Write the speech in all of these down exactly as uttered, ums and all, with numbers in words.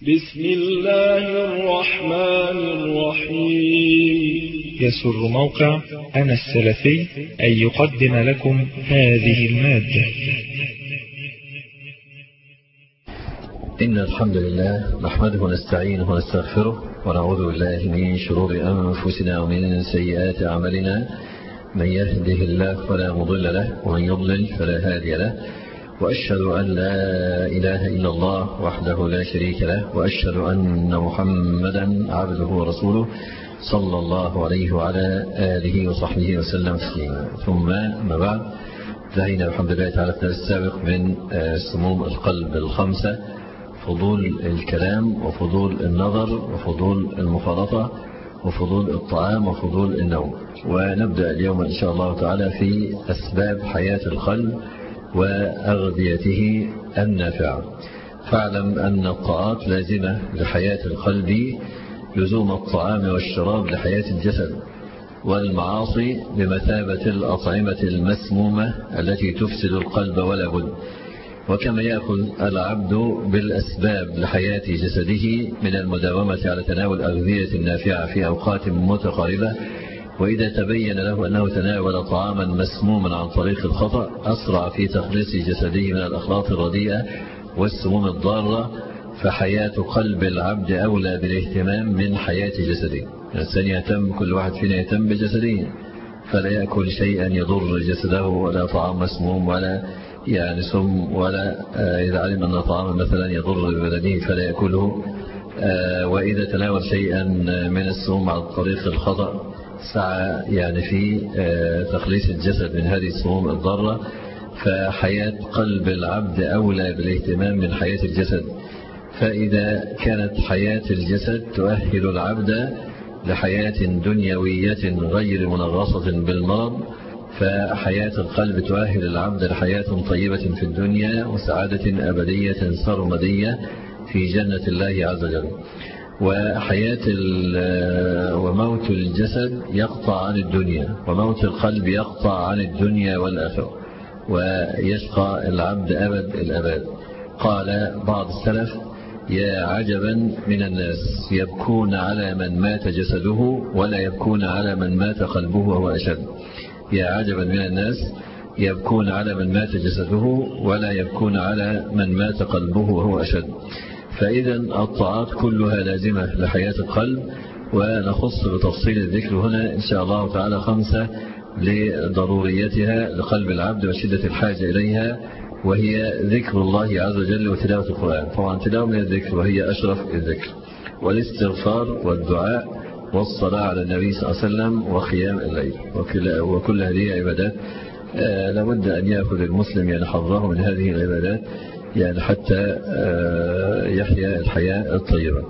بسم الله الرحمن الرحيم. يسر موقع أنا السلفي أن يقدم لكم هذه المادة. إن الحمد لله نحمده ونستعينه ونستغفره ونعوذ بالله من شرور أنفسنا ومن سيئات أعمالنا. من يهده الله فلا مضل له ومن يضلل فلا هادي له، وأشهد أن لا إله إلا الله وحده لا شريك له، وأشهد أن محمدا عبده ورسوله صلى الله عليه وعلى آله وصحبه وسلم تسليما. ثم ما بعد، انتهينا بحمد الله تعالى في السابق من سموم القلب الخمسة: فضول الكلام، وفضول النظر، وفضول المخالطة، وفضول الطعام، وفضول النوم. ونبدأ اليوم إن شاء الله تعالى في أسباب حياة القلب وأغذيته النافعة. فاعلم أن الطاعات لازمة لحياة القلب لزوم الطعام والشراب لحياة الجسد، والمعاصي بمثابة الأطعمة المسمومة التي تفسد القلب ولا بد. وكما يأخذ العبد بالأسباب لحياة جسده من المداومة على تناول أغذية نافعة في أوقات متقاربة، وإذا تبين له أنه تناول طعاما مسموما عن طريق الخطأ أسرع في تخليص جسده من الأخلاط الرديئة والسموم الضارة، فحياة قلب العبد أولى بالاهتمام من حياة جسده. الإنسان يهتم، كل واحد فينا يهتم بجسده، فلا يأكل شيئا يضر جسده، ولا طعام مسموم ولا يعني سم، ولا إذا علم أن طعاما مثلا يضر ببدنه فلا يأكله. وإذا تناول شيئا من السموم عن طريق الخطأ سعى يعني في تخليص الجسد من هذه السموم الضارة. فحياة قلب العبد أولى بالاهتمام من حياة الجسد. فإذا كانت حياة الجسد تؤهل العبد لحياة دنيوية غير منغصة بالمرض، فحياة القلب تؤهل العبد لحياة طيبة في الدنيا وسعادة أبدية سرمدية في جنة الله عز وجل. وحياة وموت الجسد يقطع عن الدنيا، وموت القلب يقطع عن الدنيا والآخرة، ويشقى العبد أبد الأبد. قال بعض السلف: يا عجبا من الناس يبكون على من مات جسده ولا يبكون على من مات قلبه وهو أشد. يا عجبا من الناس يبكون على من مات جسده ولا يبكون على من مات قلبه وهو أشد. فإذا الطاعات كلها لازمة لحياة القلب، ونخص بتفصيل الذكر هنا إن شاء الله تعالى خمسة لضروريتها لقلب العبد وشدة الحاجة إليها، وهي ذكر الله عز وجل وتلاوة القرآن. طبعا تلاوة من الذكر وهي أشرف الذكر، والاستغفار والدعاء والصلاة على النبي صلى الله عليه وسلم وقيام الليل، وكل, وكل هذه عبادات آه لابد أن يأخذ المسلم يعني حظه من هذه العبادات، يعني حتى آه يحيا الحياة الطيبة.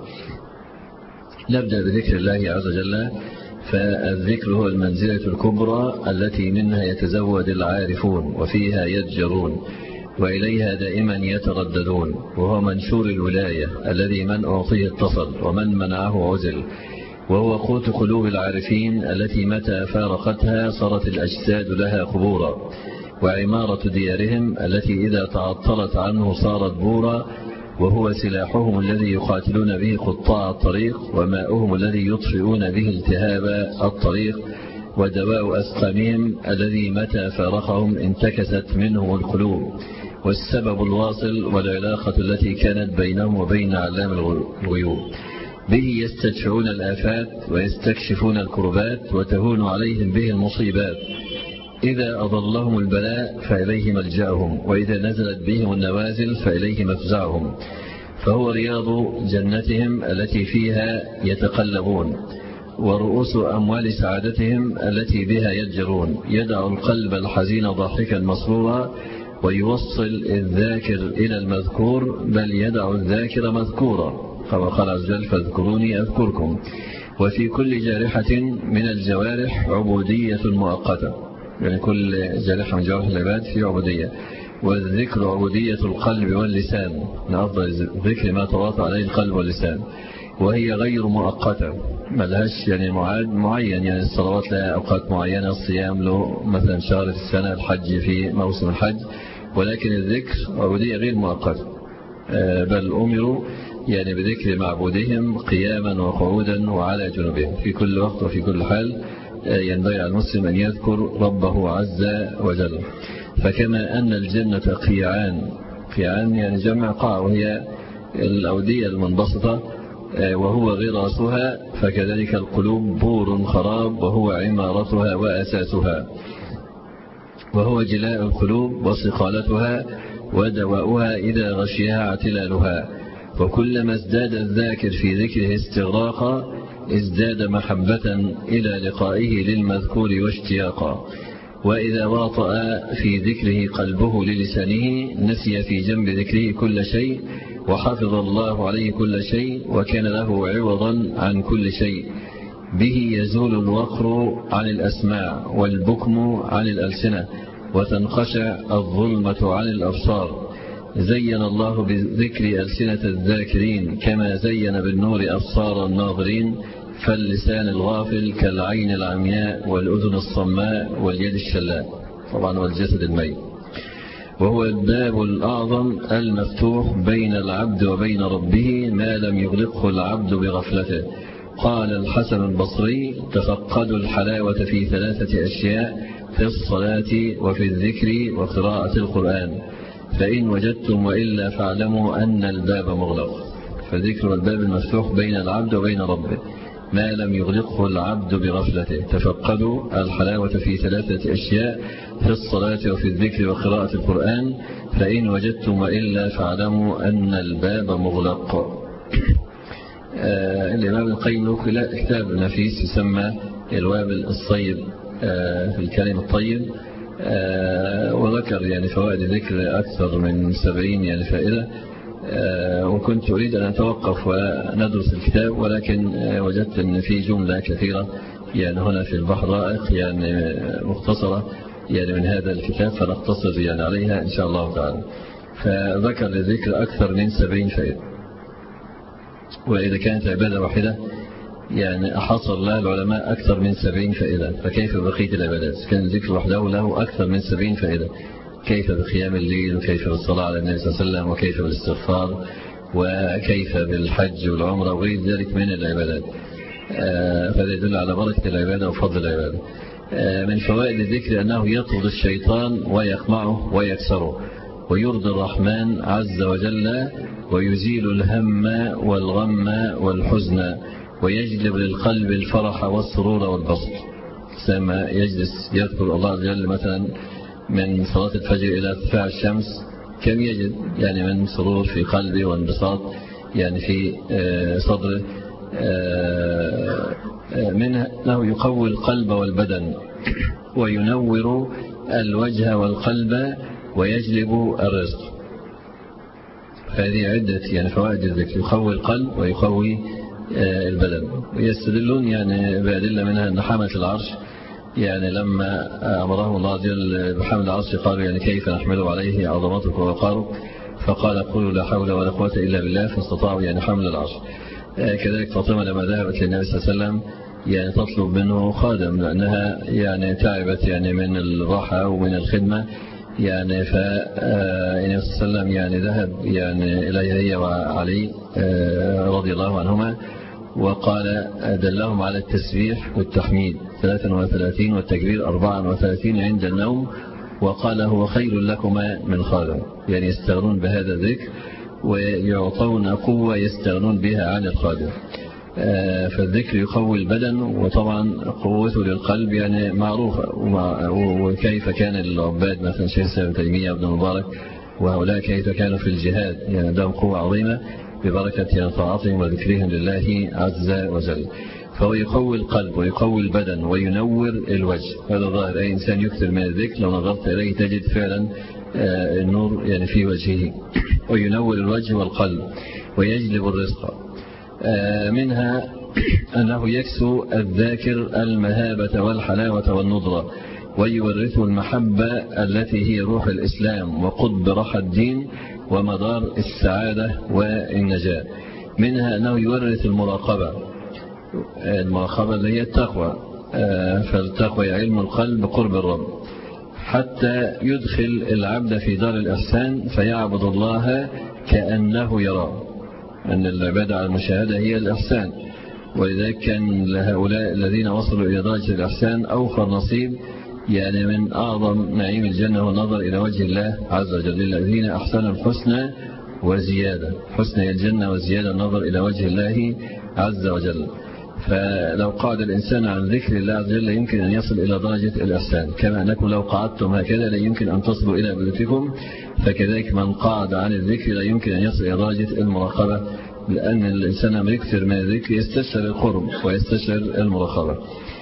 نبدأ بذكر الله عز وجل. فالذكر هو المنزلة الكبرى التي منها يتزود العارفون وفيها يتجرون وإليها دائما يترددون، وهو منشور الولاية الذي من أعطيه اتصل ومن منعه عزل، وهو قوت قلوب العارفين التي متى فارقتها صارت الأجساد لها قبورا، وعمارة ديارهم التي إذا تعطلت عنه صارت بورا، وهو سلاحهم الذي يقاتلون به قطاع الطريق، وماؤهم الذي يطفئون به التهاب الطريق، ودواء أسقامهم الذي متى فارقهم انتكست منهم القلوب، والسبب الواصل والعلاقة التي كانت بينهم وبين علام الغيوب. به يستدفعون الآفات ويستكشفون الكربات وتهون عليهم به المصيبات. إذا أضلهم البلاء فإليه ملجأهم، وإذا نزلت بهم النوازل فإليه مفزعهم. فهو رياض جنتهم التي فيها يتقلبون، ورؤوس أموال سعادتهم التي بها يتجرون. يدع القلب الحزين ضاحكا مسرورا، ويوصل الذاكر إلى المذكور، بل يدع الذاكر مذكورا، كما قال عز وجل: فاذكروني أذكركم. وفي كل جارحة من الجوارح عبودية مؤقتة، يعني كل جارحة من جوارح العباد في عبودية. والذكر عبودية القلب واللسان، من أفضل الذكر ما تواطأ عليه القلب واللسان، وهي غير مؤقتة، ملهاش يعني معاد معين. يعني الصلوات لها أوقات معينة، الصيام له مثلا شهر في السنة، الحج في موسم الحج، ولكن الذكر عبودية غير مؤقتة، بل أمروا يعني بذكر معبودهم قياما وقعودا وعلى جنوبهم في كل وقت وفي كل حال. ينبغي على المسلم أن يذكر ربه عز وجل. فكما أن الجنة قيعان، قيعان يعني جمع قاع وهي الأودية المنبسطة وهو غراسها، فكذلك القلوب بور خراب وهو عمارتها وأساسها، وهو جلاء القلوب وصقالتها ودواؤها إذا غشيها اعتلالها. وكلما ازداد الذاكر في ذكره استغراقا ازداد محبة إلى لقائه للمذكور واشتياقا. وإذا واطأ في ذكره قلبه للسانه نسي في جنب ذكره كل شيء، وحفظ الله عليه كل شيء، وكان له عوضا عن كل شيء. به يزول الوقر عن الأسماع والبكم عن الألسنة، وتنخشع الظلمة عن الأبصار. زين الله بذكر ألسنة الذاكرين كما زين بالنور أبصار الناظرين. فاللسان الغافل كالعين العمياء والأذن الصماء واليد الشلاء، طبعا والجسد الميت. وهو الباب الأعظم المفتوح بين العبد وبين ربه ما لم يغلقه العبد بغفلته. قال الحسن البصري: تفقدوا الحلاوة في ثلاثة أشياء: في الصلاة وفي الذكر وقراءة القرآن، فإن وجدتم وإلا فاعلموا أن الباب مغلق. فالذكر والباب المفتوح بين العبد وبين ربه ما لم يغلقه العبد بغفلته. تفقدوا الحلاوة في ثلاثة أشياء: في الصلاة وفي الذكر وقراءة القرآن، فإن وجدتم وإلا فاعلموا أن الباب مغلق. آه الإمام القيم له كتاب نفيس يسمى الوابل الصيب آه في الكلم الطيب، آه وذكر يعني فوائد الذكر أكثر من سبعين يعني فائدة. آه وكنت أريد أن أتوقف وندرس الكتاب، ولكن آه وجدت أن في جملة كثيرة يعني هنا في البحر رائق يعني مختصرة يعني من هذا الكتاب، فنختصر يعني عليها إن شاء الله تعالى. فذكر للذكر أكثر من سبعين فائدة، وإذا كانت عبادة واحدة يعني أحصر لها العلماء أكثر من سبعين فائدة، فكيف بقية العبادات؟ كان الذكر وحده له أكثر من سبعين فائدة. كيف بقيام الليل، وكيف بالصلاة على النبي صلى الله عليه وسلم، وكيف بالاستغفار، وكيف بالحج والعمرة وغير ذلك من العبادات. فهذا يدل على بركة العبادة وفضل العبادة. من فوائد الذكر أنه يطرد الشيطان ويقمعه ويكسره، ويرضي الرحمن عز وجل، ويزيل الهم والغم والحزن، ويجلب للقلب الفرح والسرور والبسط. سما يجلس يذكر الله عز وجل مثلا من صلاة الفجر إلى ارتفاع الشمس، كم يجد يعني من سرور في قلبه وانبساط يعني في صدره. منها أنه يقوي القلب والبدن، وينور الوجه والقلب، ويجلب الرزق. هذه عدة يعني فوائد الذكر: يقوي القلب ويقوي البدن. ويستدلون يعني بأدلة منها أن حملة العرش يعني لما أمره الله عز وجل بحمل العرش قالوا يعني كيف نحمله عليه عظمتك ووقارك، فقال قولوا لا حول ولا قوة إلا بالله، فاستطاعوا يعني حمل العرش. كذلك فاطمة لما ذهبت للنبي صلى الله عليه وسلم يعني تطلب منه خادم، لأنها يعني تعبت يعني من الراحة ومن الخدمة يعني. فالنبي صلى الله عليه وسلم يعني ذهب يعني إليها هي وعلي رضي الله عنهما، وقال دلهم على التسبيح والتحميد ثلاثة وثلاثين والتكبير أربعة وثلاثين عند النوم، وقال هو خير لكما من خادم. يعني يستغنون بهذا الذكر ويعطون قوة يستغنون بها عن الخادم. فالذكر يقوي البدن، وطبعا قوته للقلب يعني معروفة. وكيف كان العباد مثلا شيخ ابن تيمية وابن مبارك وهؤلاء كيف كانوا في الجهاد، يعني عندهم قوة عظيمة ببركة طاعتهم وذكرهم لله عز وجل. فهو يقوي القلب ويقوي البدن وينور الوجه. هذا ظاهر أي إنسان يكثر من الذكر لو نظرت إليه تجد فعلا النور يعني في وجهه. وينور الوجه والقلب ويجلب الرزق. منها أنه يكسو الذاكر المهابة والحلاوة والنضرة، ويورثه المحبة التي هي روح الإسلام وقطب رحى الدين ومدار السعادة والنجاة. منها أنه يورث المراقبة، المراقبة اللي هي التقوى، فالتقوى علم القلب قرب الرب، حتى يدخل العبد في دار الإحسان فيعبد الله كأنه يراه. أن العبادة على المشاهدة هي الإحسان، ولذلك كان لهؤلاء الذين وصلوا إلى درجة الإحسان أوفر نصيب يعني من أعظم نعيم الجنة والنظر إلى وجه الله عز وجل. الذين أحسنوا الحسنى وزيادة، حسنى الجنة وزيادة النظر إلى وجه الله عز وجل. فلو قعد الإنسان عن ذكر الله عز وجل يمكن أن يصل إلى درجة الإحسان، كما أنكم لو قعدتم هكذا لا يمكن أن تصلوا إلى بيوتكم، فكذلك من قعد عن الذكر لا يمكن أن يصل إلى درجة المراقبة، لأن الإنسان لما يكثر من الذكر يستشعر القرب ويستشعر المراقبة.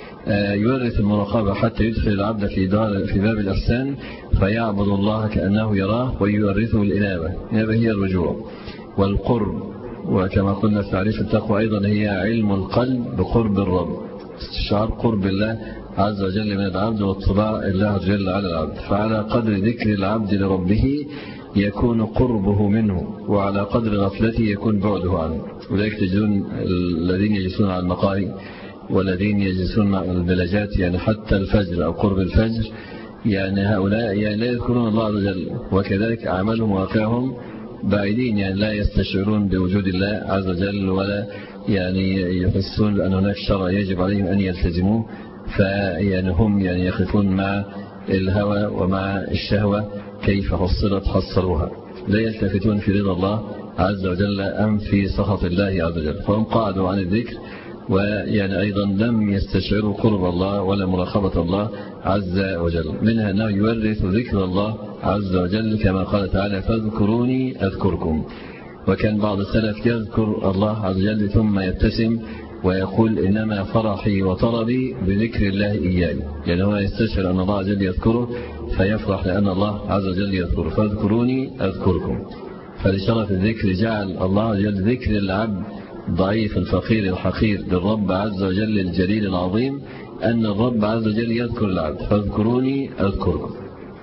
يورث المراقبة حتى يدخل العبد في دار في باب الإحسان فيعبد الله كأنه يراه، ويورثه الإنابة. الإنابة هي الرجوع والقرب، وكما قلنا في تعريف التقوى أيضا هي علم القلب بقرب الرب، استشعار قرب الله عز وجل من العبد واطلاع الله عز وجل على العبد. فعلى قدر ذكر العبد لربه يكون قربه منه، وعلى قدر غفلته يكون بعده عنه. ولذلك تجدون الذين يجلسون على المقاهي والذين يجلسون مع البلاجات يعني حتى الفجر أو قرب الفجر، يعني هؤلاء يعني لا يذكرون الله عز وجل، وكذلك أعمالهم وواقعهم بعيدين، يعني لا يستشعرون بوجود الله عز وجل، ولا يعني يحسون أن هناك شرع يجب عليهم أن يلتزموه. فيعني هم يعني يخفون مع الهوى ومع الشهوة كيف حصلت حصلوها، لا يلتفتون في رضا الله عز وجل أم في سخط الله عز وجل. فهم قعدوا عن الذكر، ويعني أيضا لم يستشعروا قرب الله ولا مراقبة الله عز وجل. منها أنه يورث ذكر الله عز وجل كما قال تعالى فاذكروني أذكركم. وكان بعض السلف يذكر الله عز وجل ثم يبتسم ويقول إنما فرحي وطربي بذكر الله إياي، يعني هو يستشعر أن الله عز وجل يذكره فيفرح لأن الله عز وجل يذكره. فاذكروني أذكركم. فلشرف الذكر جعل الله عز وجل ذكر العبد ضعيف الفقير الحقير للرب عز وجل الجليل العظيم، أن الرب عز وجل يذكر العبد فاذكروني أذكركم.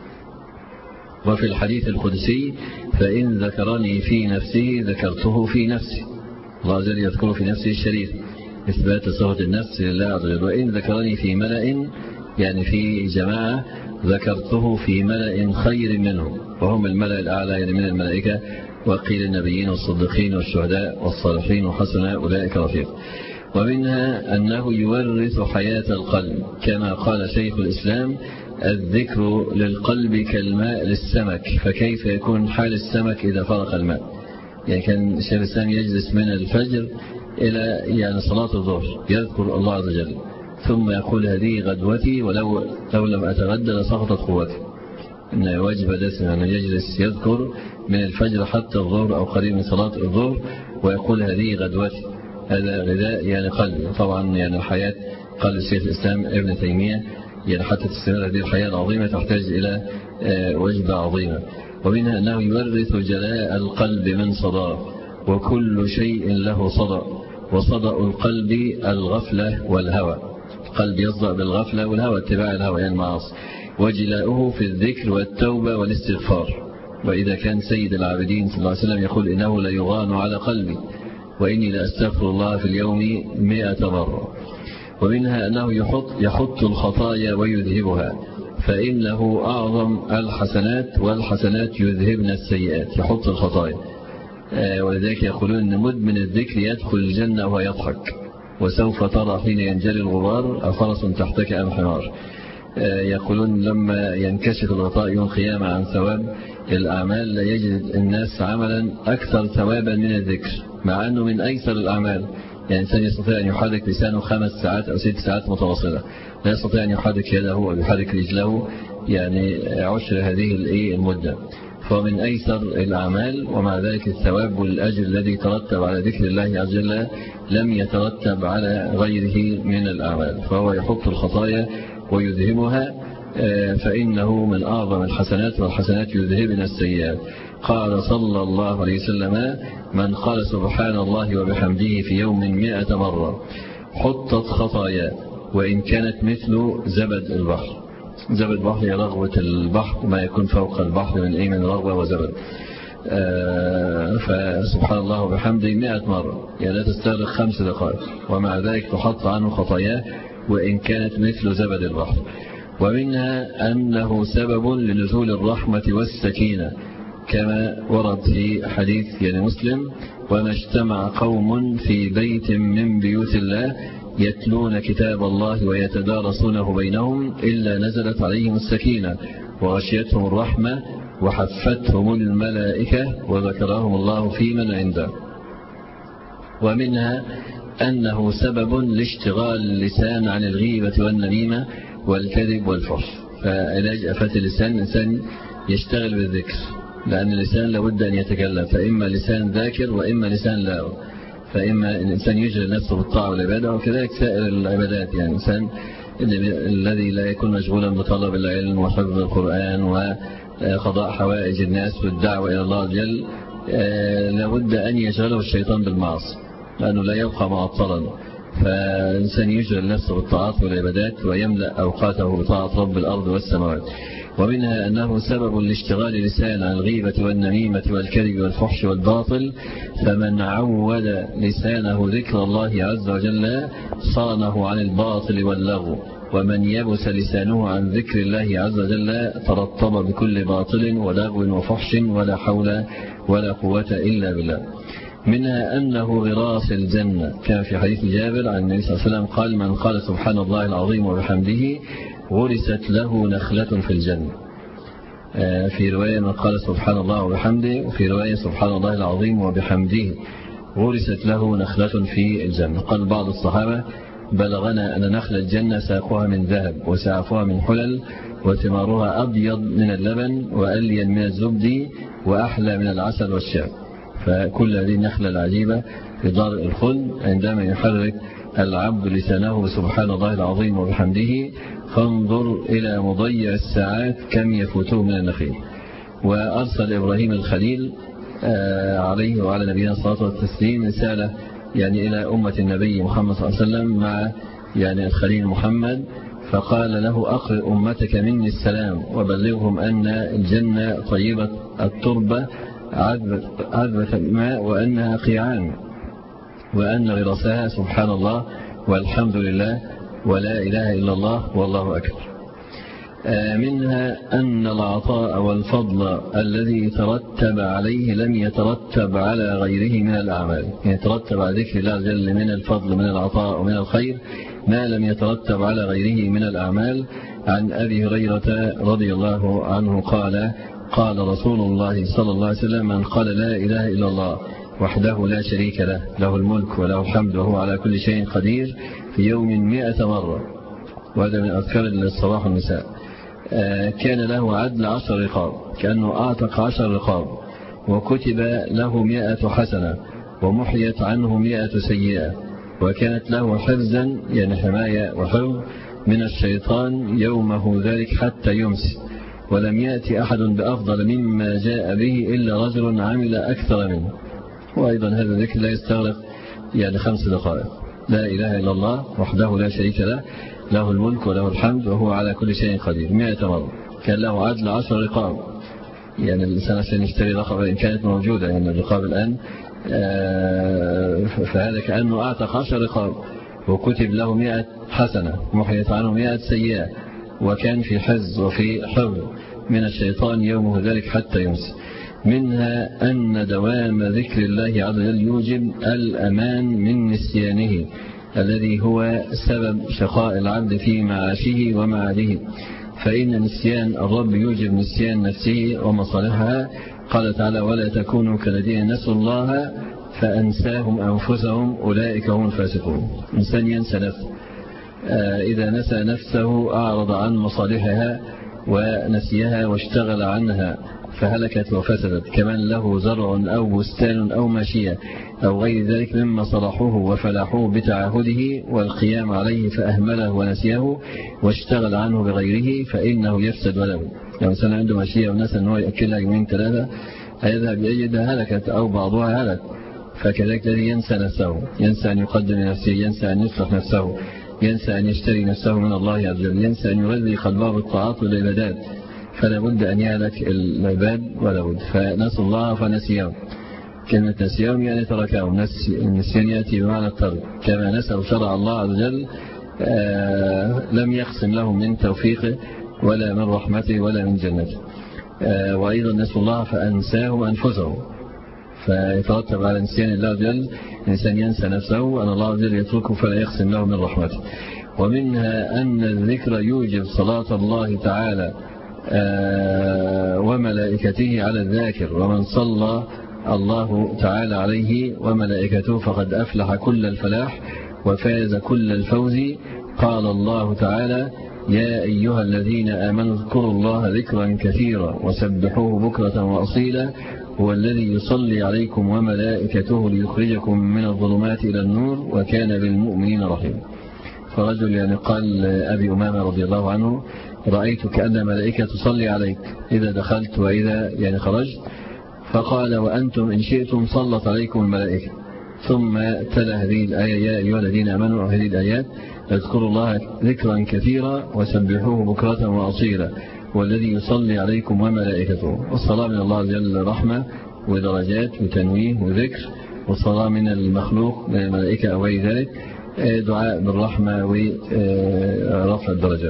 وفي الحديث القدسي فإن ذكرني في نفسه ذكرته في نفسي، الله عز وجل يذكره في نفسه الشريف، إثبات صفة النفس لله عز وجل. وإن ذكرني في ملأ يعني في جماعة ذكرته في ملأ خير منه، وهم الملأ الأعلى يعني من الملائكة، وقيل النبيين والصديقين والشهداء والصالحين وحسن أولئك رفيق. ومنها أنه يورث حياة القلب كما قال شيخ الإسلام الذكر للقلب كالماء للسمك، فكيف يكون حال السمك إذا فرق الماء؟ يعني كان شيخ الإسلام يجلس من الفجر إلى يعني صلاة الظهر يذكر الله عز وجل، ثم يقول هذه غدوتي ولو لو لم أتغدى لسقطت قوتي. إنه واجب دسم أن يجلس يذكر من الفجر حتى الظهر أو قريب من صلاة الظهر ويقول هذه غدوتي، هذا غذاء يعني قلبي. طبعا يعني الحياة قال الشيخ الإسلام ابن تيمية يعني حتى تستمر هذه الحياة العظيمة تحتاج إلى وجبة عظيمة. ومنها أنه يورث جلاء القلب من صداه، وكل شيء له صدى، وصدأ القلب الغفلة والهوى. القلب يصدأ بالغفلة والهوى اتباع الهوى يعني المعاصي، وجلاؤه في الذكر والتوبة والاستغفار. وإذا كان سيد العابدين صلى الله عليه وسلم يقول إنه لا يغان على قلبي وإني لأستغفر الله في اليوم مئة مرة. ومنها أنه يحط, يحط الخطايا ويذهبها، فإنه أعظم الحسنات والحسنات يذهبن السيئات، يحط الخطايا. ولذلك يقولون أن مدمن الذكر يدخل الجنة وهو يضحك، وسوف ترى حين ينجلي الغبار أفرس تحتك أم حمار. يقولون لما ينكشف الغطاء يوم القيامة عن ثواب الأعمال لا يجد الناس عملا أكثر ثوابا من الذكر، مع أنه من أيسر الأعمال. يعني إنسان يستطيع أن يحرك لسانه خمس ساعات أو ست ساعات متواصلة، لا يستطيع أن يحرك يده أو يحرك رجله يعني عشر هذه المدة، فهو من أيسر الأعمال. ومع ذلك الثواب والأجر الذي ترتب على ذكر الله عز وجل لم يترتب على غيره من الأعمال، فهو يحط الخطايا ويذهبها، فإنه من أعظم الحسنات، والحسنات يذهبن السيئات. قال صلى الله عليه وسلم من قال سبحان الله وبحمده في يوم مئة مرة حطت خطايا وإن كانت مثل زبد البحر. زبد البحر هي رغوة البحر، ما يكون فوق البحر من أي من رغوة وزبد. فسبحان الله وبحمده مئة مرة يعني لا تستغرق خمس دقائق، ومع ذلك تحط عنه خطاياه وإن كانت مثل زبد البحر. ومنها أنه سبب لنزول الرحمة والسكينة كما ورد في حديث يعني مسلم وما اجتمع قوم في بيت من بيوت الله يتلون كتاب الله ويتدارسونه بينهم إلا نزلت عليهم السكينة وغشيتهم الرحمة وحفتهم الملائكة وذكرهم الله في من عنده. ومنها أنه سبب لاشتغال اللسان عن الغيبة والنميمة والكذب والفحش. فعلاج آفات اللسان الإنسان يشتغل بالذكر، لأن اللسان لابد أن يتكلم، فإما لسان ذاكر وإما لسان لاغ، فإما الإنسان يجري نفسه بالطاعة والعبادة، وكذلك سائر العبادات. يعني الإنسان الذي لا يكون مشغولا بطلب العلم وحفظ القرآن وقضاء حوائج الناس والدعوة إلى الله جل لابد أن يشغله الشيطان بالمعصية، لأنه لا يبقى معطلا. فالإنسان يجري نفسه بالطاعات والعبادات ويملأ أوقاته بطاعة رب الأرض والسماوات. ومنها أنه سبب لاشتغال اللسان عن الغيبة والنميمة والكذب والفحش والباطل، فمن عود لسانه ذكر الله عز وجل صانه عن الباطل واللغو، ومن يبس لسانه عن ذكر الله عز وجل ترطب بكل باطل ولغو وفحش ولا حول ولا قوة إلا بالله. منها أنه غراس الجنة، كان في حديث جابر عن النبي صلى الله عليه وسلم قال: من قال سبحان الله العظيم وبحمده غرست له نخلة في الجنة. في رواية من قال سبحان الله وبحمده، وفي رواية سبحان الله العظيم وبحمده غرست له نخلة في الجنة. قال بعض الصحابة: بلغنا أن نخل الجنة ساقها من ذهب وسعفها من حلل وثمارها أبيض من اللبن وألين من الزبد وأحلى من العسل والشعر. فكل هذه النخلة العجيبة في دار الخلد عندما يحرك العبد لسانه سبحان الله العظيم وبحمده، فانظر إلى مضيع الساعات كم يفوته من النخيل. وأرسل إبراهيم الخليل عليه وعلى نبينا الصلاة والتسليم رسالة يعني إلى أمة النبي محمد صلى الله عليه وسلم مع يعني الخليل محمد، فقال له: أقرئ أمتك مني السلام وبلغهم أن الجنة طيبة التربة عذبة الماء وأنها قيعان، وأن غرسها سبحان الله والحمد لله ولا إله إلا الله والله أكبر. منها أن العطاء والفضل الذي ترتب عليه لم يترتب على غيره من الأعمال، يترتب على ذكر الله جل من الفضل من العطاء ومن الخير ما لم يترتب على غيره من الأعمال. عن أبي هريرة رضي الله عنه قال: قال رسول الله صلى الله عليه وسلم: من قال لا إله إلا الله وحده لا شريك له له الملك وله الحمد وهو على كل شيء قدير في يوم مئة مرة، وهذا من أذكار الصباح والمساء، كان له عدل عشر رقاب، كأنه أعتق عشر رقاب، وكتب له مئة حسنة ومحيت عنه مئة سيئة، وكانت له حفظا يعني حماية وحفظ من الشيطان يومه ذلك حتى يمسي، ولم يأتي أحد بأفضل مما جاء به إلا رجل عمل أكثر منه. وأيضا هذا الذكر لا يستغرق يعني خمس دقائق: لا إله إلا الله وحده لا شريك له له الملك وله الحمد وهو على كل شيء قدير مئة مرة. كان له عدل عشر رقاب، يعني الإنسان عشان يشتري رقبة إن كانت موجودة، يعني الرقاب الآن فهذا كأنه أعتق عشر رقاب، وكتب له مئة حسنة محيت عنه مئة سيئة، وكان في حز وفي حفظ من الشيطان يومه ذلك حتى يمسي. منها أن دوام ذكر الله عز وجل يوجب الأمان من نسيانه الذي هو سبب شقاء العبد في معاشه ومعاده، فإن نسيان الرب يوجب نسيان نفسه ومصالحها. قال تعالى: ولا تكونوا كالذين نسوا الله فأنساهم أنفسهم أولئك هم الفاسقون. إنسان ينسى نفسه، إذا نسى نفسه أعرض عن مصالحها ونسيها واشتغل عنها فهلكت وفسدت. كمان له زرع أو بستان أو ماشية أو غير ذلك مما صلحوه وفلاحوه بتعاهده والقيام عليه فأهمله ونسيه واشتغل عنه بغيره فإنه يفسد ولو. لو إنسان عنده ماشية والناس أنه يأكلها يومين ثلاثة هيذهب يجدها هلكت أو بعضها هلك. فكذلك الذي ينسى نفسه، ينسى أن يقدم لنفسه، ينسى أن يصلح نفسه، ينسى أن يشتري نفسه من الله عز وجل، ينسى أن يغذي قلبه بالطاعات والعبادات، فلا بد أن يهلك العباد ولا بد. فنسوا الله فنسيهم، كلمة نسيهم يعني تركهم، النسيان يأتي بمعنى الترك. كما نسوا شرع الله عز وجل آه لم يقسم لهم من توفيقه ولا من رحمته ولا من جنته. آه وأيضا نسوا الله فأنساهم أنفسهم، فيترتب على نسيان الله عز وجل الإنسان ينسى نفسه أن الله عز وجل يتركه فلا يقسم له من رحمته. ومنها أن الذكر يوجب صلاة الله تعالى وملائكته على الذاكر، ومن صلى الله تعالى عليه وملائكته فقد أفلح كل الفلاح وفاز كل الفوز. قال الله تعالى: يا أيها الذين آمنوا اذكروا الله ذكرا كثيرا وسبحوه بكرة وأصيلا هو الذي يصلي عليكم وملائكته ليخرجكم من الظلمات إلى النور وكان بالمؤمنين رحيما. فرجل يعني قال أبي أمامة رضي الله عنه: رأيت كأن ملائكة تصلي عليك إذا دخلت وإذا يعني خرجت. فقال: وأنتم إن شئتم صلت عليكم الملائكة. ثم تلا هذه الآية: يا أيها الذين آمنوا، أو هذه الآيات: اذكروا الله ذكرا كثيرا وسبحوه بكرة وأصيلا والذي يصلي عليكم وملائكته. والصلاة من الله عز وجل رحمة ودرجات وتنويه وذكر، والصلاة من المخلوق من الملائكة أو غير ذلك دعاء بالرحمة ورفع الدرجات.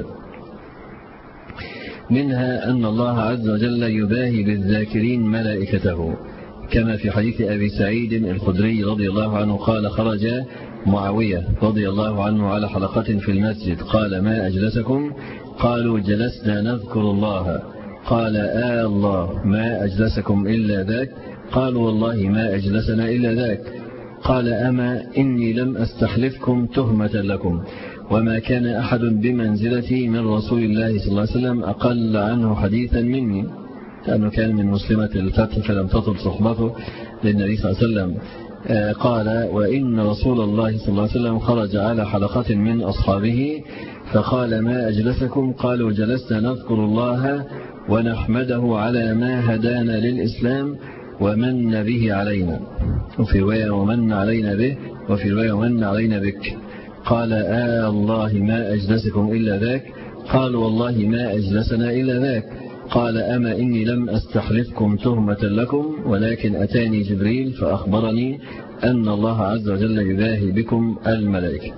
منها أن الله عز وجل يباهي بالذاكرين ملائكته، كما في حديث أبي سعيد الخدري رضي الله عنه قال: خرج معاوية رضي الله عنه على حلقة في المسجد، قال: ما أجلسكم؟ قالوا: جلسنا نذكر الله. قال: آه الله، ما أجلسكم إلا ذاك؟ قالوا: والله ما أجلسنا إلا ذاك. قال: أما إني لم أستحلفكم تهمة لكم، وما كان أحد بمنزلتي من رسول الله صلى الله عليه وسلم أقل عنه حديثا مني، لأنه كان من مسلمة الفتح فلم تطل صحبته للنبي صلى الله عليه وسلم. قال: وإن رسول الله صلى الله عليه وسلم خرج على حلقة من أصحابه فقال: ما أجلسكم؟ قالوا: جلسنا نذكر الله ونحمده على ما هدانا للإسلام ومن به علينا، وفي رواية ومن علينا به، وفي رواية ومن علينا بك. قال: آه الله، ما أجلسكم إلا ذاك؟ قالوا: والله ما أجلسنا إلا ذاك. قال: أما إني لم أستحلفكم تهمة لكم، ولكن أتاني جبريل فأخبرني أن الله عز وجل يباهي بكم الملائكة.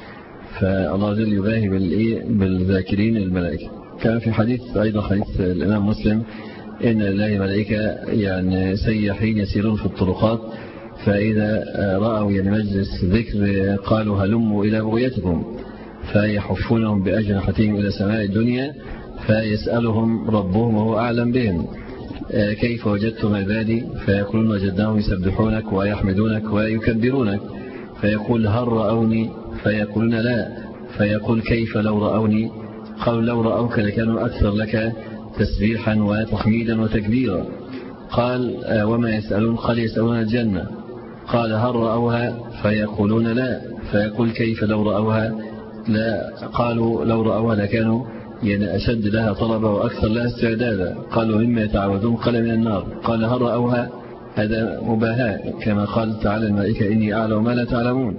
فالله عز وجل يباهي بالذاكرين الملائكة. كان في حديث أيضا حديث الإمام مسلم: إن لله ملائكة يعني سياحين يسيرون في الطرقات، فإذا رأوا يعني مجلس ذكر قالوا: هلموا إلى بغيتكم، فيحفونهم بأجنحتهم إلى سماء الدنيا، فيسألهم ربهم وهو أعلم بهم: كيف وجدتم عبادي؟ فيقولون: وجدناهم يسبحونك ويحمدونك ويكبرونك. فيقول: هل رأوني؟ فيقولون: لا. فيقول: كيف لو رأوني؟ قالوا: لو رأوك لكانوا أكثر لك تسبيحا وتحميدا وتكبيرا. قال: وما يسألون؟ قال: يسألون الجنة. قال: هل رأوها؟ فيقولون: لا. فيقول: كيف لو رأوها؟ لا. قالوا: لو رأوها لكانوا يعني أشد لها طلبا وأكثر لها استعدادا. قالوا: مما يتعودون؟ قال: من النار. قال: هل رأوها؟ هذا مباهاة، كما قال تعالى: الملائكة إني أعلم ما لا تعلمون.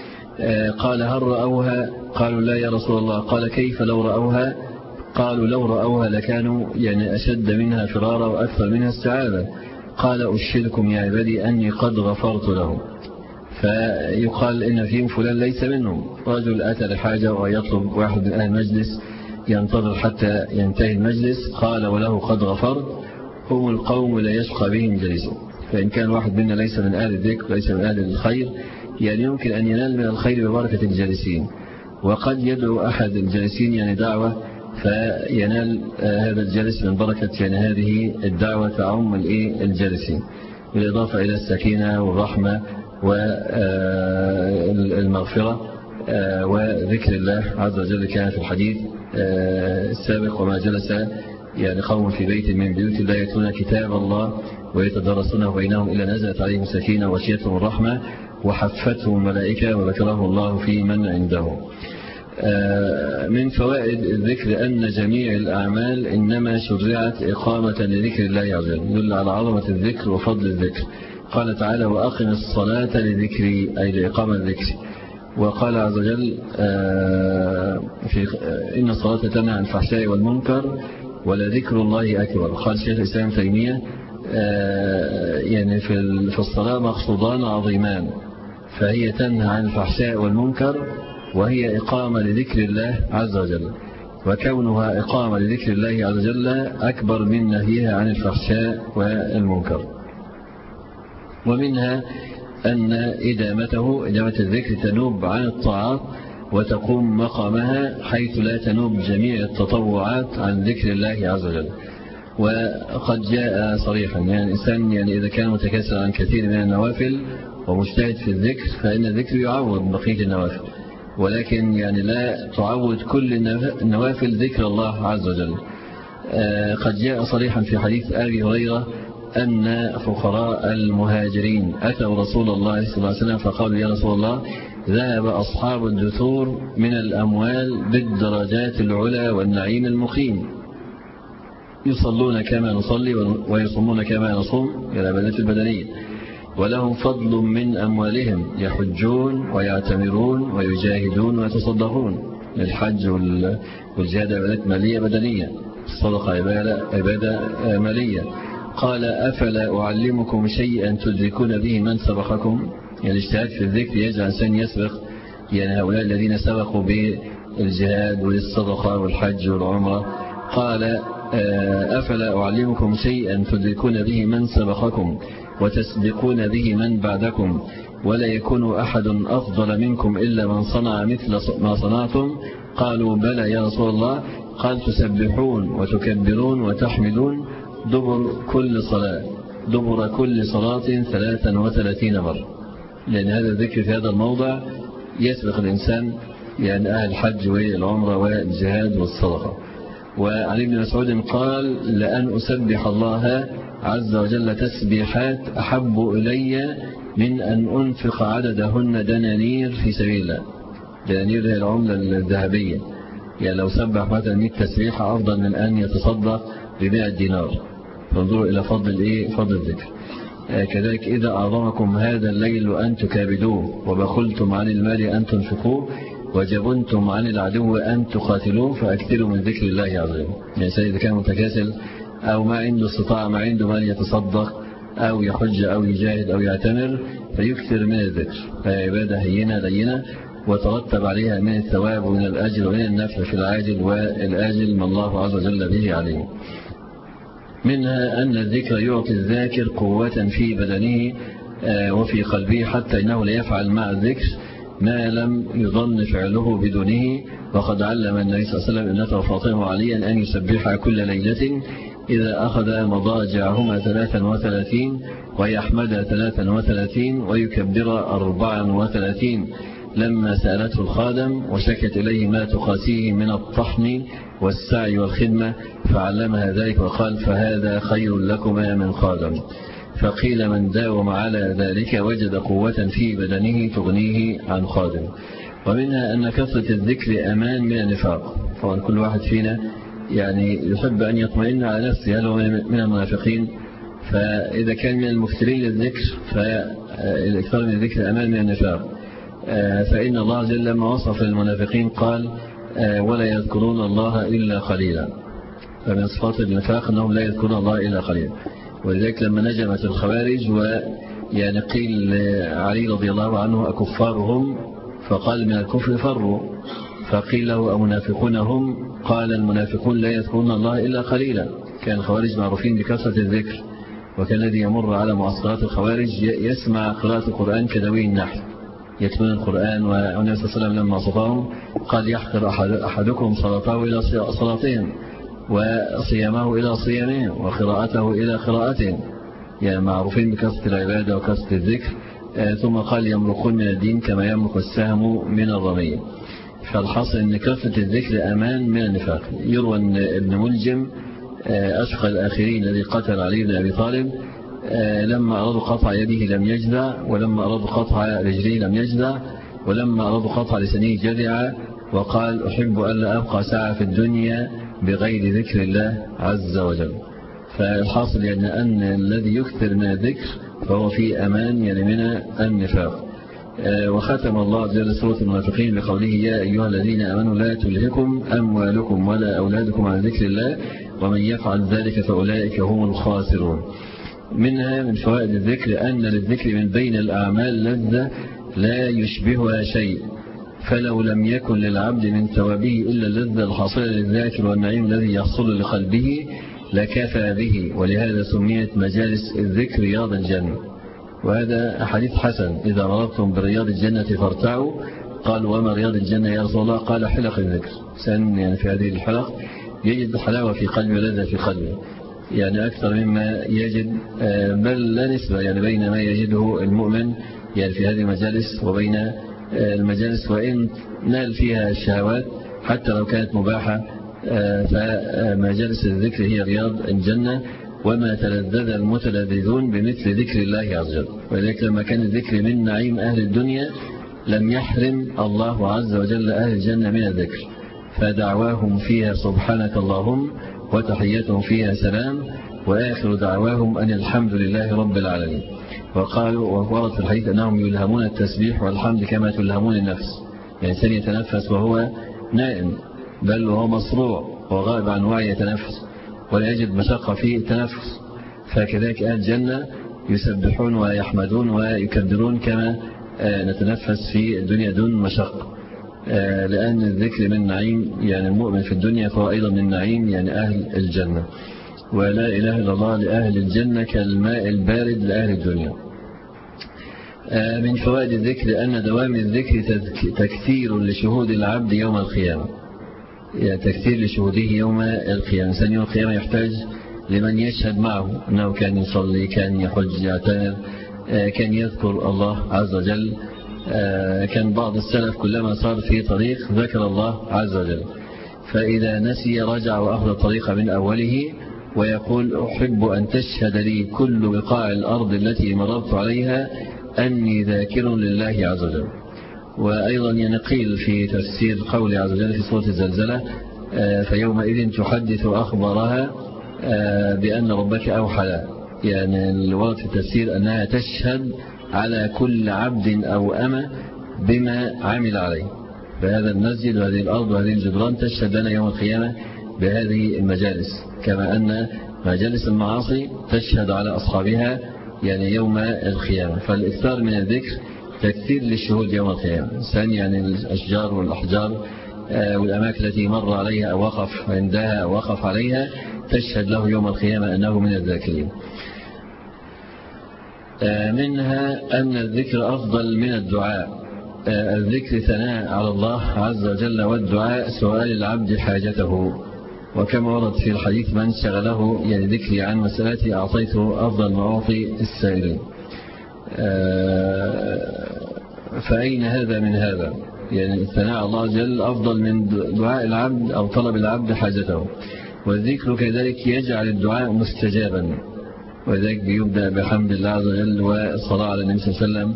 قال: هل رأوها؟ قالوا: لا يا رسول الله. قال: كيف لو رأوها؟ قالوا: لو رأوها لكانوا يعني أشد منها فرارا وأكثر منها استعاذة. قال: أشهدكم يا عبادي أني قد غفرت لهم. فيقال إن فيهم فلان ليس منهم، رجل أتى لحاجة ويطلب واحد من أهل المجلس ينتظر حتى ينتهي المجلس، قال: وله قد غفرت، هم القوم لا يشقى بهم جلسوا. فإن كان واحد منا ليس من أهل الذكر ليس من أهل الخير، يعني يمكن أن ينال من الخير ببركة الجالسين. وقد يدعو أحد الجالسين يعني دعوة فينال هذا الجالس من بركة يعني هذه الدعوة تعم الجالسين، بالإضافة إلى السكينة والرحمة والمغفرة وذكر الله عز وجل. كان في الحديث السابق: وما جلس يعني قوم في بيت من بيوت الله يتلون كتاب الله ويتدارسونه بينهم إلا نزلت عليهم السكينة وغشيتهم الرحمة وحفتهم الملائكة وذكره الله في من عنده. من فوائد الذكر أن جميع الأعمال إنما شرعت إقامة لذكر الله عز وجل، يدل على عظمة الذكر وفضل الذكر. قال تعالى: وأقم الصلاة لذكري، أي لإقامة الذكر. وقال عز وجل: في إن الصلاة تنهى عن الفحشاء والمنكر ولذكر الله أكبر. قال شيخ الإسلام تيمية: يعني في الصلاة مقصودان عظيمان، فهي تنهى عن الفحشاء والمنكر، وهي إقامة لذكر الله عز وجل، وكونها إقامة لذكر الله عز وجل. وجل، عز وجل، أكبر من نهيها عن الفحشاء والمنكر. وكونها إقامة لذكر الله عز وجل أكبر من نهيها عن الفحشاء والمنكر. وكونها إقامة لذكر الله عز وجل أكبر من نهيها عن الفحشاء والمنكر. وكونها إقامة لذكر الله عز وجل أكبر من نهيها عن الفحشاء والمنكر. ومنها أن إدامته إدامة الذكر تنوب عن الطاعات وتقوم مقامها، حيث لا تنوب جميع التطوعات عن ذكر الله عز وجل. وقد جاء صريحا يعني الإنسان يعني إذا كان متكاسلا عن كثير من النوافل ومجتهد في الذكر فإن الذكر يعوض بقية النوافل، ولكن يعني لا تعوض كل النوافل ذكر الله عز وجل. قد جاء صريحا في حديث أبي هريرة أن فقراء المهاجرين أتوا رسول الله صلى الله عليه وسلم فقالوا: يا رسول الله، ذهب أصحاب الدثور من الأموال بالدرجات العلى والنعيم المقيم، يصلون كما نصلي ويصومون كما نصوم العبادات البدنية، ولهم فضل من أموالهم، يحجون ويعتمرون ويجاهدون ويتصدقون. الحج والجهاد عبادات مالية بدنية، الصدقة عبادة مالية. قال: أفلا أعلمكم شيئا تدركون به من سبقكم؟ يعني الاجتهاد في الذكر يجعل الإنسان يسبق يعني هؤلاء الذين سبقوا بالجهاد والصدقة والحج والعمرة. قال: أفلا أعلمكم شيئا تدركون به من سبقكم وتسبقون به من بعدكم، ولا يكون أحد أفضل منكم إلا من صنع مثل ما صنعتم؟ قالوا: بلى يا رسول الله. قال: تسبحون وتكبرون وتحمدون دبر كل صلاة دبر كل صلاة ثلاثا وثلاثين مرة. لأن هذا الذكر في هذا الموضع يسبق الإنسان يعني أهل الحج والعمرة والجهاد والصدقة. وعن ابن مسعود قال: لأن أسبح الله عز وجل تسبيحات أحب إلي من أن أنفق عددهن دنانير في سبيل الله. دنانير هي العملة الذهبية، يعني لو سبح مثلا مئة تسبيحة أفضل من أن يتصدق بمئة دينار. فانظروا إلى فضل إيه؟ فضل الذكر. آه كذلك: إذا أعظمكم هذا الليل أن تكابدوه، وبخلتم عن المال أن تنفقوه، وجبنتم عن العدو أن تقاتلوه، فأكثروا من ذكر الله عز وجل. يعني إذا كان متكاسل أو ما عنده استطاعة، ما عنده مال يتصدق أو يحج أو يجاهد أو يعتمر، فيكثر من الذكر. فعبادة هينة لينة وترتب عليها من الثواب ومن الأجر ومن النفع في العاجل والآجل ما الله عز وجل به عليه. منها أن الذكر يعطي الذاكر قوة في بدنه وفي قلبه، حتى إنه لا يفعل مع الذكر ما لم يظن فعله بدونه. وقد علم النبي صلى الله عليه وسلم ابنته فاطمة وعليا أن يسبح كل ليلة إذا أخذ مضاجعهما ثلاثا وثلاثين، ويحمد ثلاثا وثلاثين، ويكبر أربعا وثلاثين. لما سألته الخادم وشكت إليه ما تقاسيه من الطحن والسعي والخدمة، فعلمها ذلك وقال: فهذا خير لكما من خادم. فقيل: من داوم على ذلك وجد قوة في بدنه تغنيه عن خادم. ومنها أن كثرة الذكر أمان من النفاق. طبعا كل واحد فينا يعني يحب أن يطمئن على نفسه، هل هو من المنافقين؟ فإذا كان من المكثرين للذكر فالإكثار من الذكر أمان من النفاق. فإن الله جل لما وصف المنافقين قال: ولا يذكرون الله إلا قليلا. فمن صفات النفاق أنهم لا يذكرون الله إلا قليلا. ولذلك لما نجمت الخوارج ويعني قيل علي رضي الله عنه: أكفارهم؟ فقال: من الكفر فروا. فقيل له: أمنافقون هم؟ قال: المنافقون لا يذكرون الله إلا قليلا. كان الخوارج معروفين بكثرة الذكر، وكان الذي يمر على معسكرات الخوارج يسمع قراءة القرآن كدوي النحل، يتلون القرآن. والنبي صلى الله عليه وسلم لما صفاهم قال: يحقر أحد أحدكم صلاته إلى صلاتهم، وصيامه إلى صيامهم، وقراءته إلى قراءتهم. يعني معروفين بكثرة العبادة وكثرة الذكر. ثم قال: يمرقون من الدين كما يمرق السهم من الرمية. فالحاصل أن كثرة الذكر أمان من النفاق. يروى أن ابن ملجم أشقى الآخرين الذي قتل علي بن أبي طالب، لما أرادوا قطع يده لم يجزع، ولما أرادوا قطع رجليه لم يجزع، ولما أرادوا قطع لسانه جزع، وقال: أحب ألا أبقى ساعة في الدنيا بغير ذكر الله عز وجل. فالحاصل يعني أن الذي يكثر من الذكر فهو في أمان يعني من النفاق. وختم الله جل سورة المنافقين بقوله: يا أيها الذين آمنوا لا تلهكم أموالكم ولا أولادكم عن ذكر الله ومن يفعل ذلك فأولئك هم الخاسرون. منها من فوائد الذكر أن للذكر من بين الأعمال لذة لا يشبهها شيء، فلو لم يكن للعبد من ثوابه إلا اللذة الحاصلة للذاكر والنعيم الذي يحصل لقلبه لكفى به. ولهذا سميت مجالس الذكر رياض الجنة. وهذا حديث حسن: إذا مررتم برياض الجنة فارتعوا. قال: وما رياض الجنة يا رسول الله؟ قال: حلق الذكر. سن يعني في هذه الحلق يجد حلاوة في قلبه ولذة في قلبه، يعني أكثر مما يجد، بل لا نسبة يعني بين ما يجده المؤمن يعني في هذه المجالس وبين المجالس، وإن نال فيها الشهوات حتى لو كانت مباحة، فمجالس الذكر هي رياض الجنة. وما تلذذ المتلذذون بمثل ذكر الله عز وجل. ولذلك لما كان الذكر من نعيم أهل الدنيا لم يحرم الله عز وجل أهل الجنة من الذكر، فدعواهم فيها سبحانك اللهم وتحياتهم فيها سلام وآخر دعواهم أن الحمد لله رب العالمين. وقالوا وورد في الحديث أنهم يلهمون التسبيح والحمد كما تلهمون النفس، يعني إنسان يتنفس وهو نائم، بل وهو مصروع وغائب عن وعي يتنفس ولا يجد مشقة في التنفس، فكذلك أهل الجنة يسبحون ويحمدون ويكبرون كما نتنفس في الدنيا دون مشقة، لأن الذكر من نعيم يعني المؤمن في الدنيا، فهو أيضا من نعيم يعني أهل الجنة. ولا إله إلا الله لأهل الجنة كالماء البارد لأهل الدنيا. من فوائد الذكر أن دوام الذكر تكثير لشهود العبد يوم القيامة، يعني تكثير لشهوده يوم القيامة. إنسان يوم القيامة يحتاج لمن يشهد معه أنه كان يصلي، كان يحج، يعتمر، كان يذكر الله عز وجل. كان بعض السلف كلما صار في طريق ذكر الله عز وجل، فإذا نسي رجع وأخذ الطريق من أوله ويقول: أحب أن تشهد لي كل بقاع الأرض التي مررت عليها أني ذاكر لله عز وجل. وأيضا ينقيل في تفسير قول عز وجل في سورة الزلزلة: فيومئذ تحدث أخبارها بأن ربك أوحى لها. يعني الورد في التفسير أنها تشهد على كل عبد أو أمة بما عمل عليه، فهذا المسجد وهذه الأرض وهذه الجدران تشهد لنا يوم القيامة بهذه المجالس، كما أن مجالس المعاصي تشهد على أصحابها يعني يوم القيامة. فالإكثار من الذكر تكثير للشهود يوم القيامة. ثانيا يعني الأشجار والأحجار والأماكن التي مر عليها أو وقف عندها أو وقف عليها تشهد له يوم القيامة أنه من الذاكرين. منها أن الذكر أفضل من الدعاء. الذكر ثناء على الله عز وجل، والدعاء سؤال العبد حاجته. وكما ورد في الحديث: من شغله يعني ذكري عن مسألتي أعطيته أفضل معاطي السائلين. فأين هذا من هذا؟ يعني الثناء على الله عز وجل أفضل من دعاء العبد أو طلب العبد حاجته. والذكر كذلك يجعل الدعاء مستجابا، وذلك بيبدأ بحمد الله عز وجل والصلاة على النبي صلى الله عليه وسلم،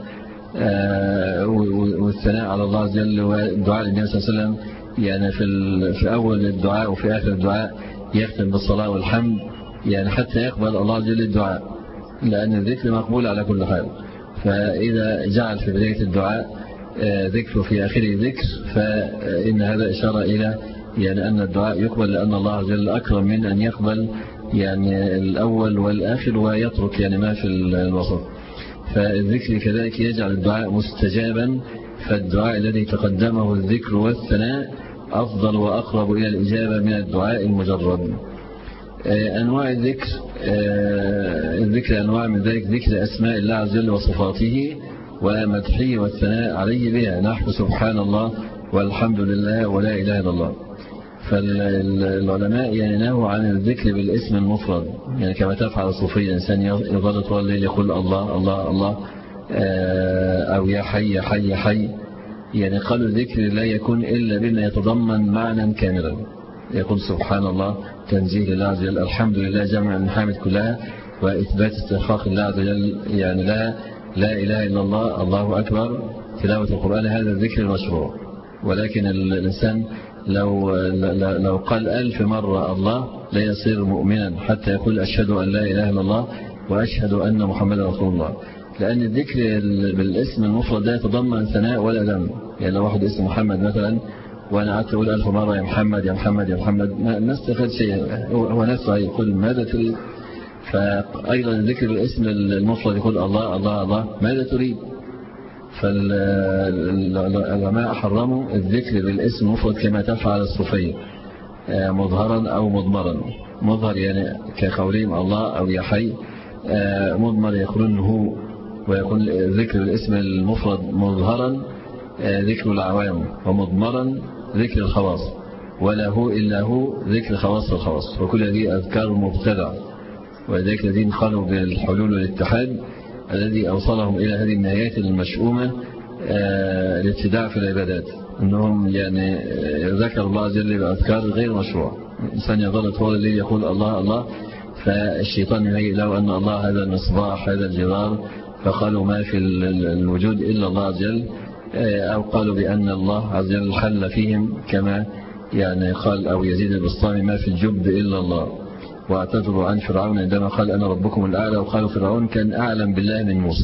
والثناء على الله عز وجل والدعاء للنبي صلى الله عليه وسلم. يعني في في أول الدعاء وفي آخر الدعاء يختم بالصلاة والحمد، يعني حتى يقبل الله عز وجل الدعاء، لأن الذكر مقبول على كل حال. فإذا جعل في بداية الدعاء ذكر في آخره ذكر، فإن هذا إشارة إلى يعني أن الدعاء يقبل، لأن الله عز وجل أكرم من أن يقبل يعني الأول والآخر ويترك يعني ما في الوسط. فالذكر كذلك يجعل الدعاء مستجابا، فالدعاء الذي تقدمه الذكر والثناء أفضل وأقرب إلى الإجابة من الدعاء المجرد. أنواع الذكر، الذكر أنواع من ذلك: ذكر أسماء الله عز وجل وصفاته ومدحه والثناء عليه بها، نحو سبحان الله والحمد لله ولا إله إلا الله. فالعلماء يعني نهوا عن الذكر بالاسم المفرد، يعني كما تفعل الصوفية، إنسان يظل طول الليل يقول الله الله الله أو يا حي يا حي يا حي. يعني قالوا الذكر لا يكون إلا بما يتضمن معنى كاملا، يقول سبحان الله تنزيه لله عز وجل، الحمد لله جمع المحامد كلها وإثبات استحقاق الله عز وجل يعني لها، لا إله إلا الله، الله أكبر، تلاوة القرآن، هذا الذكر المشروع. ولكن الإنسان لو لو قال ألف مرة الله لا يصير مؤمنا حتى يقول أشهد أن لا إله إلا الله وأشهد أن محمدا رسول الله، لأن الذكر بالاسم المفرد ده يتضمن ثناء ولا ذم. يعني لو واحد اسمه محمد مثلا وأنا قعدت أقول ألف مرة يا محمد يا محمد يا محمد، ما استفاد شيء، هو نفسه يقول ماذا تريد. فأيضا الذكر بالاسم المفرد يقول الله الله الله، ماذا تريد. فالعلماء حرموا الذكر بالاسم المفرد كما تفعل الصوفية، مظهرا أو مضمرا. مظهر يعني كقولهم الله أو يا حي، مضمر يقولون هو ويكون ذكر الاسم المفرد مظهرا ذكر العوام، ومضمرا ذكر الخواص، ولا هو إلا هو ذكر خواص الخواص، وكل هذه أذكار مبتدع. وذلك الذين قالوا بالحلول والاتحاد الذي أوصلهم إلى هذه النهايات المشؤومة الابتداع في العبادات، أنهم يعني ذكر الله عز وجل بأذكار غير مشروع. إنسان يظل طول الليل يقول الله الله، فالشيطان يهيئ له أن الله هذا المصباح هذا الجدار، فقالوا ما في الوجود إلا الله عز وجل، أو قالوا بأن الله عز وجل حل فيهم كما يعني قال أو يزيد البسطامي ما في الجب إلا الله. واعتذروا عن فرعون عندما قال أنا ربكم الأعلى، وقالوا فرعون كان أعلم بالله من موسى.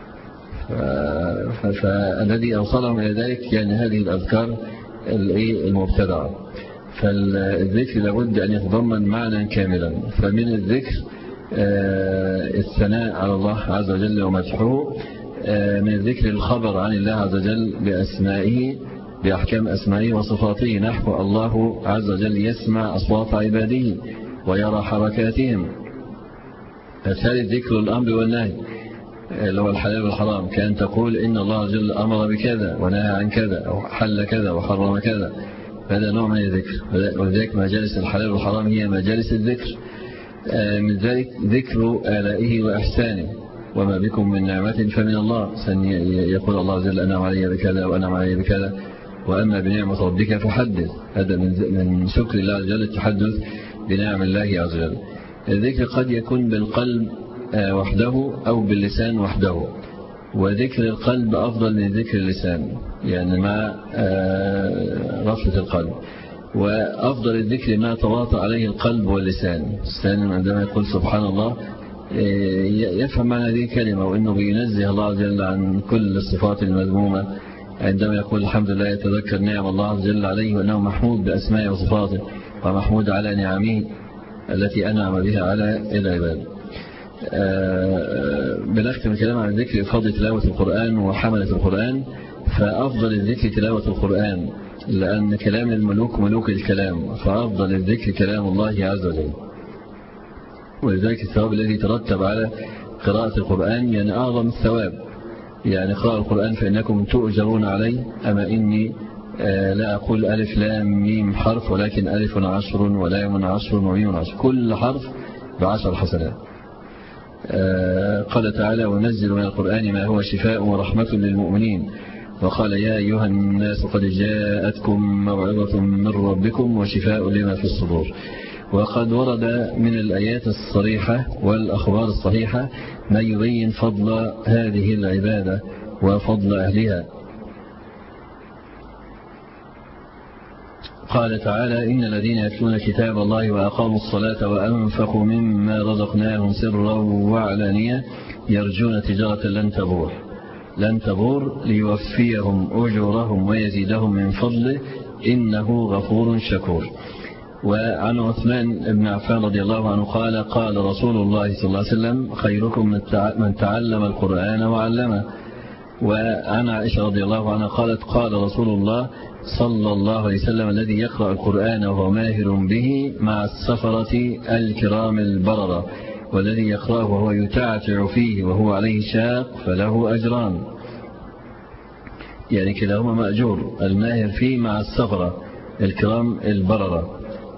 فالذي أوصلهم إلى ذلك يعني هذه الأذكار المبتدعة. فالذكر لابد أن يتضمن معنى كاملا. فمن الذكر الثناء على الله عز وجل ومدحه، من الذكر الخبر عن الله عز وجل بأسمائه بأحكام أسمائه وصفاته، نحو الله عز وجل يسمع أصوات عباده ويرى حركاتهم. الثالث ذكر الأمر والنهي اللي هو الحلال والحرام، كأن تقول إن الله عز وجل أمر بكذا ونهى عن كذا أو حل كذا وحرم كذا، هذا نوع من الذكر. ولذلك مجالس الحلال والحرام هي مجالس الذكر. من ذلك ذكر آلائه وإحسانه، وما بكم من نعمة فمن الله، يقول الله عز وجل أنعم علي بكذا وأنعم علي بكذا، وأما بنعمة ربك فحدث. هذا من شكر الله عز وجل التحدث بنعم الله عز وجل. الذكر قد يكون بالقلب وحده أو باللسان وحده، وذكر القلب أفضل من ذكر اللسان يعني مع رفة القلب. وأفضل الذكر ما تواطأ عليه القلب واللسان. الثاني عندما يقول سبحان الله يفهم معنى هذه الكلمة، وأنه بينزه الله عز وجل عن كل الصفات المذمومة. عندما يقول الحمد لله يتذكر نعم الله عز وجل عليه، وأنه محمود بأسمائه وصفاته، ومحمود على نعمه التي أنعم بها على العباد. بنختم الكلام عن الذكر بفضل تلاوة القرآن وحملة القرآن. فأفضل الذكر تلاوة القرآن، لأن كلام الملوك ملوك الكلام، فأفضل الذكر كلام الله عز وجل. ولذلك الثواب الذي ترتب على قراءة القرآن يعني أعظم الثواب. يعني قراءة القرآن فإنكم تؤجرون عليه. أما إني لا أقول ألف لام ميم حرف، ولكن ألف عشر ولام عشر وميم عشر، كل حرف بعشر حسنات. قال تعالى ونزل من القرآن ما هو شفاء ورحمة للمؤمنين، وقال يا أيها الناس قد جاءتكم موعظة من ربكم وشفاء لما في الصدور. وقد ورد من الآيات الصريحة والأخبار الصحيحة ما يبين فضل هذه العبادة وفضل أهلها. قال تعالى إن الذين يتلون كتاب الله وأقاموا الصلاة وأنفقوا مما رزقناهم سرا وعلانية يرجون تجارة لن تبور لن تبور ليوفيهم أجورهم ويزيدهم من فضله إنه غفور شكور. وعن عثمان بن عفان رضي الله عنه قال قال رسول الله صلى الله عليه وسلم خيركم من تعلم القرآن وعلمه. وعن عائشة رضي الله عنها قالت قال رسول الله صلى الله عليه وسلم الذي يقرأ القرآن وهو ماهر به مع السفرة الكرام البررة، والذي يقرأه وهو يتعتع فيه وهو عليه شاق فله أجران. يعني كلاهما مأجور، الماهر فيه مع السفرة الكرام البررة،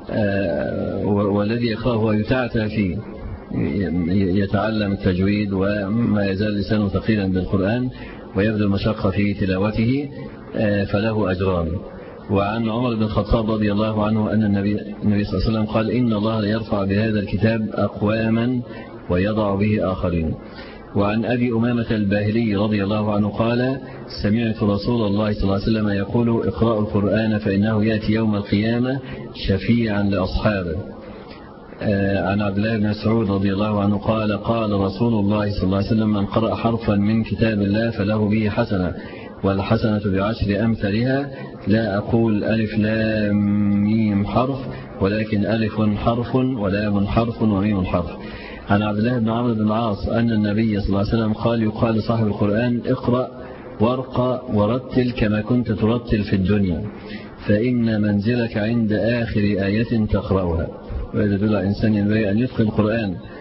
والذي يقرأه وهو يتعتع فيه يتعلم التجويد وما يزال لسانه ثقيلا بالقرآن ويبذل المشقة في تلاوته فله أجران. وعن عمر بن الخطاب رضي الله عنه أن النبي, النبي صلى الله عليه وسلم قال إن الله يرفع بهذا الكتاب أقواما ويضع به آخرين. وعن أبي أمامة الباهلي رضي الله عنه قال سمعت رسول الله صلى الله عليه وسلم يقول اقرأوا القرآن فإنه يأتي يوم القيامة شفيعا لأصحابه. عن عبد الله بن مسعود رضي الله عنه قال قال رسول الله صلى الله عليه وسلم من قرأ حرفا من كتاب الله فله به حسنة والحسنة بعشر أمثالها، لا أقول ألف لام ميم حرف ولكن ألف حرف ولام حرف وميم حرف. عن عبد الله بن عمرو بن العاص أن النبي صلى الله عليه وسلم قال يقال لصاحب القرآن اقرأ وارقى ورتل كما كنت ترتل في الدنيا فإن منزلك عند آخر آية تقرأها. وإذا دل إنسان ينبغي أن يتقن القرآن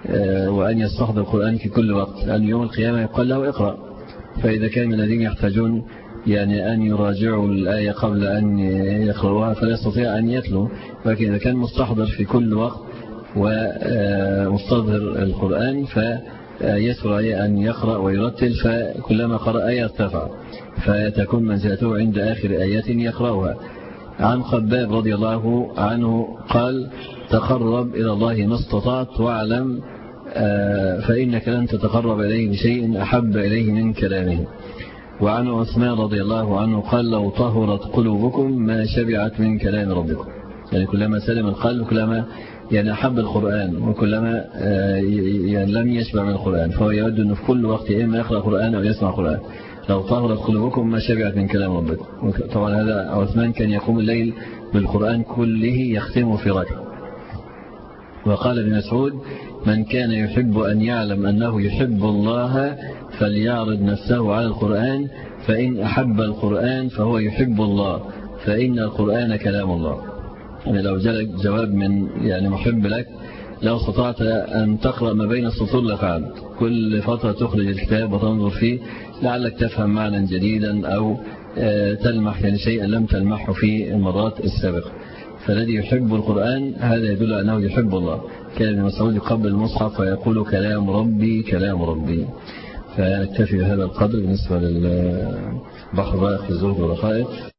وأن يستحضر القرآن في كل وقت، لأن يوم القيامة يقال له اقرأ. فإذا كان من الذين يحتاجون يعني أن يراجعوا الآية قبل أن يقرأوها فلا يستطيع أن يتلو، ولكن إذا كان مستحضر في كل وقت ومستظهر القرآن فيسر أن يقرأ ويرتل، فكلما قرأ آية ارتفع فتكون منزلته عند آخر آيات يقرأها. عن خباب رضي الله عنه قال: تقرب إلى الله ما استطعت واعلم فإنك لن تتقرب إليه بشيء أحب إليه من كلامه. وعن عثمان رضي الله عنه قال: لو طهرت قلوبكم ما شبعت من كلام ربكم. يعني كلما سلم القلب كلما يعني أحب القرآن، وكلما يعني لم يشبع من القرآن، فهو يود أنه في كل وقت إما يقرأ قرآن أو يسمع قرآن. لو طهرت قلوبكم ما شبعت من كلام ربكم. طبعا هذا عثمان كان يقوم الليل بالقرآن كله يختمه في ركعة. وقال ابن مسعود: من كان يحب أن يعلم أنه يحب الله فليعرض نفسه على القرآن، فإن أحب القرآن فهو يحب الله، فإن القرآن كلام الله. يعني لو جالك جواب من يعني محب لك، لو استطعت أن تقرأ ما بين السطور لفعلت. كل فترة تخرج الكتاب وتنظر فيه لعلك تفهم معنى جديدا أو تلمح يعني شيئا لم تلمحه في المرات السابقة. فالذي يحب القرآن هذا يدل أنه يحب الله. كان ابن مسعود يقبل المصحف ويقول: كلام ربي كلام ربي. فنكتفي بهذا القدر بالنسبة للبحر الرائق في الزهد والرقائق.